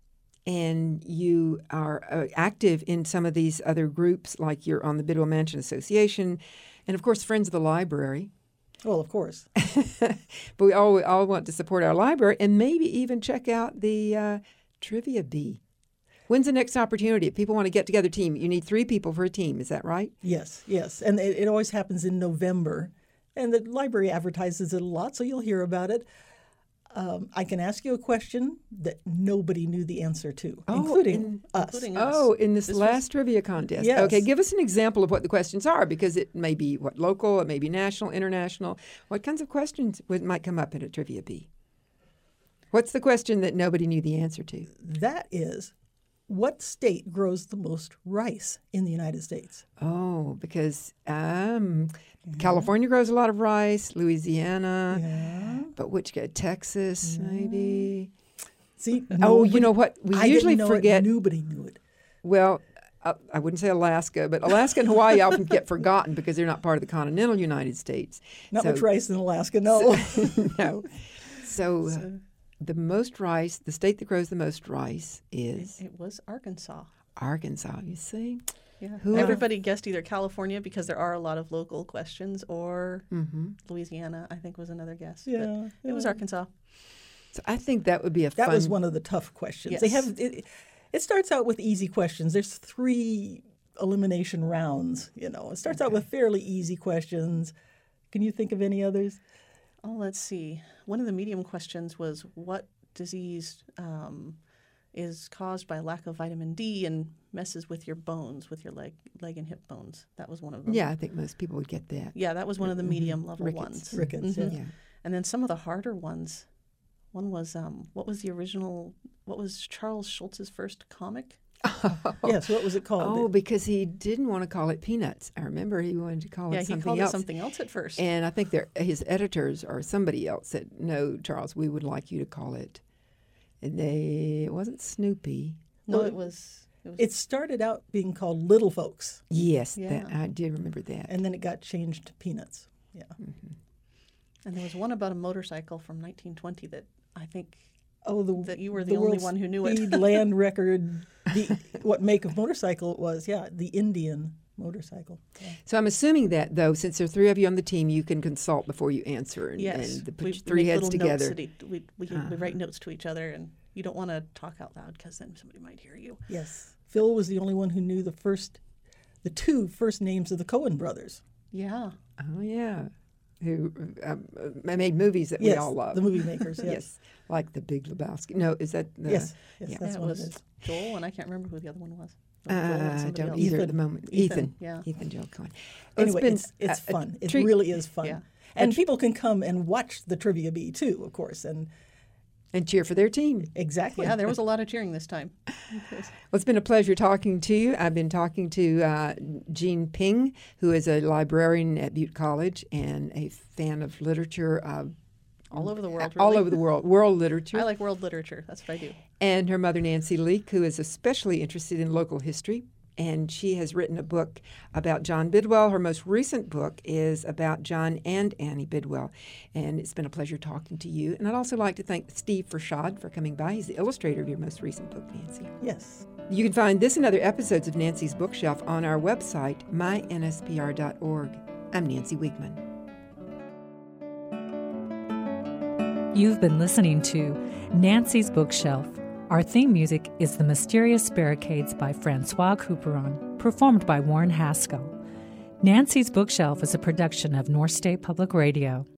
And you are uh, active in some of these other groups, like you're on the Bidwell Mansion Association, and of course, Friends of the Library. Well, of course. But we all, we all want to support our library and maybe even check out the uh, Trivia Bee. When's the next opportunity? If people want to get together a team, you need three people for a team. Is that right? Yes, yes. And it, it always happens in November. And the library advertises it a lot, so you'll hear about it. Um, I can ask you a question that nobody knew the answer to, Oh, including in- us. including us. Oh, in this, This last was- trivia contest. Yes. Okay, give us an example of what the questions are, because it may be what local, it may be national, international. What kinds of questions would, might come up in a Trivia Bee? What's the question that nobody knew the answer to? That is, what state grows the most rice in the United States? Oh, because um, California grows a lot of rice, Louisiana, Yeah. but which uh, Texas maybe. See, Oh, nobody- you know what? We I usually didn't know forget. It, nobody knew it. Well, uh, I wouldn't say Alaska, but Alaska and Hawaii often get forgotten because they're not part of the continental United States. Not So- much rice in Alaska, no. no. So, uh, the most rice, the state that grows the most rice is It was Arkansas. Arkansas. You see? Yeah. Who- Everybody guessed either California because there are a lot of local questions, or Mm-hmm. Louisiana, I think was another guess. But Yeah, it was yeah. Arkansas. So I think that would be a That fun. was one of the tough questions. They Yes. have it, it starts out with easy questions. There's three elimination rounds, you know. It starts out with fairly easy questions. Can you think of any others? Oh, let's see. One of the medium questions was what disease um, is caused by lack of vitamin D and messes with your bones, with your leg, leg and hip bones. That was one of them. Yeah, I think most people would get that. Yeah, that was one of the medium level Rickets. ones. Rickets, Mhm. yeah. Yeah. And then some of the harder ones. One was um, what was the original? What was Charles Schulz's first comic? Yes, what was it called? Oh, because he didn't want to call it Peanuts. I remember he wanted to call yeah, it he something called else. it something else at first. And I think their his editors or somebody else said, "No, Charles, we would like you to call it." And they it wasn't Snoopy. no, well, it was. It was It started out being called Little Folks, Yes, Yeah. that, I did remember that. and then it got changed to Peanuts. Yeah. and there was one about a motorcycle from nineteen twenty that I think Oh, the that you were the only world's one who knew it. speed land record. The what make of motorcycle it was? Yeah, the Indian motorcycle. Yeah. So I'm assuming that, though, since there are three of you on the team, you can consult before you answer and, Yes, and the, put we your three make heads little together. Notes that e- we we, we write notes to each other, and you don't want to talk out loud because then somebody might hear you. Yes, Phil was the only one who knew the first, the two first names of the Coen brothers. Yeah, Oh, yeah. Who um, uh, made movies that Yes, we all love. the movie makers. Yes, Yes, like The Big Lebowski. No, is that the... yes, yes, yeah. that's yeah, it what was it is. Joel, and I can't remember who the other one was. Uh, Joel and I somebody don't else. either at Ethan. the moment. Ethan, Ethan. yeah. Ethan Joel Cohen. Well, Anyway, been it's it's a- a fun. It treat- really is fun. Yeah. And people can come and watch the Trivia Bee too, of course. And And cheer for their team. exactly. Yeah, there was a lot of cheering this time. Well, it's been a pleasure talking to you. I've been talking to uh, Jean Ping, who is a librarian at Butte College and a fan of literature. Uh, All over the world, All really. over the world. World literature. I like world literature. That's what I do. And her mother, Nancy Leake, who is especially interested in local history. And she has written a book about John Bidwell. Her most recent book is about John and Annie Bidwell. And it's been a pleasure talking to you. And I'd also like to thank Steve Fershad for coming by. He's the illustrator of your most recent book, Nancy. Yes. You can find this and other episodes of Nancy's Bookshelf on our website, my n s p r dot org. I'm Nancy Wiegman. You've been listening to Nancy's Bookshelf. Our theme music is The Mysterious Barricades by Francois Couperon, performed by Warren Haskell. Nancy's Bookshelf is a production of North State Public Radio.